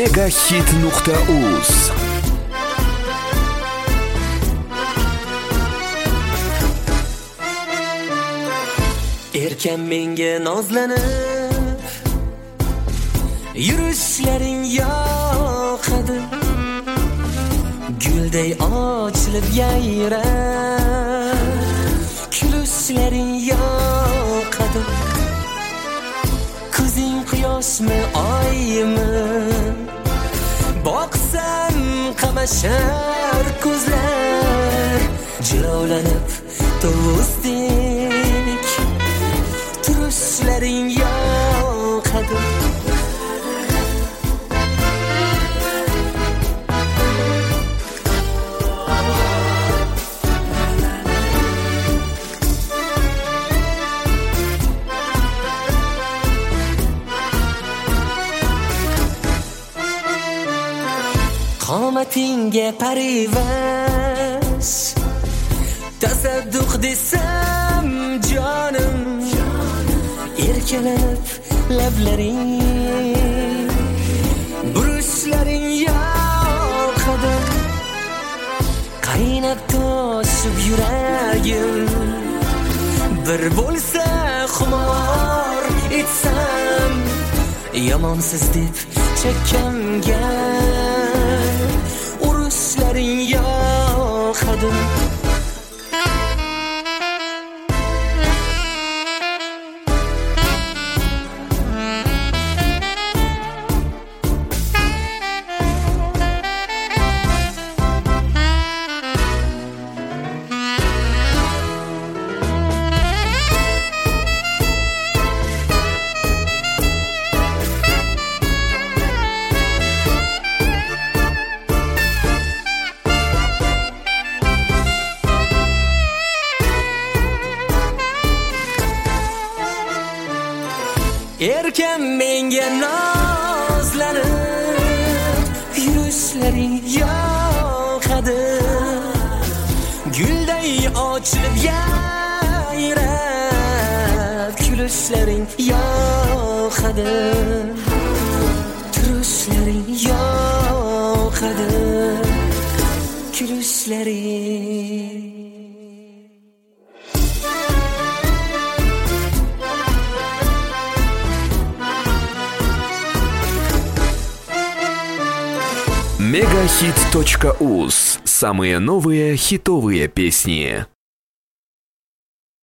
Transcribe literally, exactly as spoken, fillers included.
Megahit nuqta uz. Erkan menga nozlanib, yurishlaring yoqadi. Gulday ochilib yayrab, kulishlaring yoqadi. Ko'zing quyoshmi, oymi? Boqsam qamashar ko'zlar, jilovlanib to'sdik. Turishlaring yoqadi. Qomatingga parivash, tasadduq desam jonim, erkalanib lablaring, burishlaring yoqadi. Qaynab toshib yuragim, bir bo'lsa xumor etsam, yomonsiz deb chakkamga urishlaring yoqadi. Erkan menga nozlanib, yurishlaring yoqadi. Gulday ochilib yayrab, kulishlaring yoqadi. Turishlaring yoqadi. Kulishlaring. Megahit точка уз. Самые новые хитовые песни.